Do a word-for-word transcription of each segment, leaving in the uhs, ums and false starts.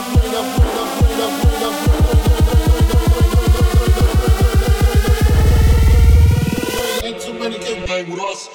Ain't too many can bang with us.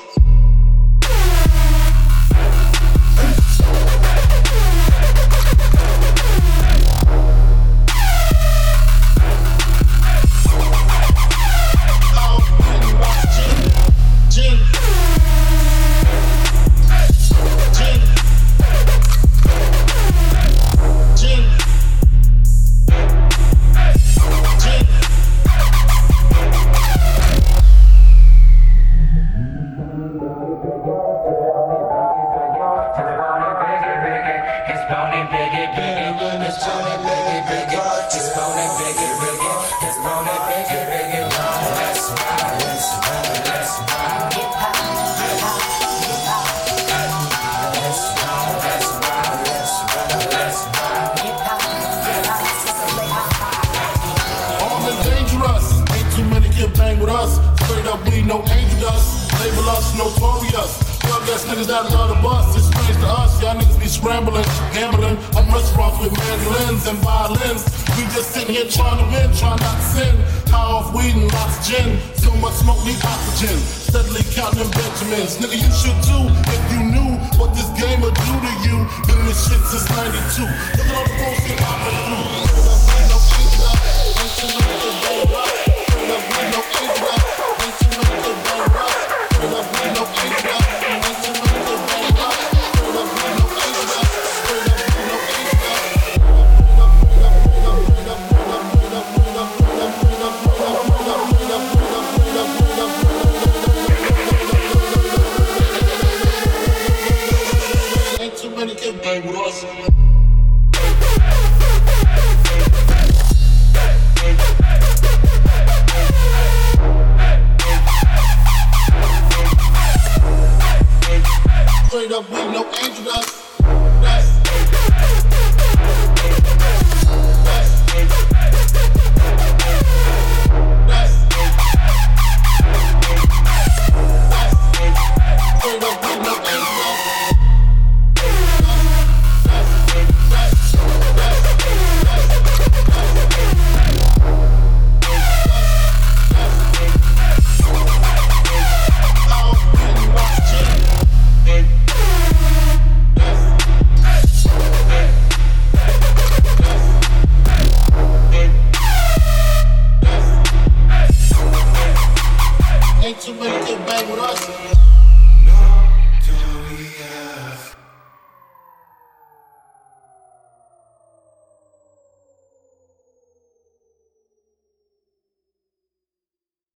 Bang with us, straight up we no angel dust. Label us notorious. Love ass niggas that love the bus. It's strange to us, y'all niggas be scrambling, gambling. I'm restaurants with mandolins and violins. We just sitting here trying to win, trying not to sin. High off weed and lots of gin. So much smoke need oxygen. Steadily counting Benjamins. Nigga, you should too if you knew what this game would do to you. Been in this shit since ninety-two. Look at all the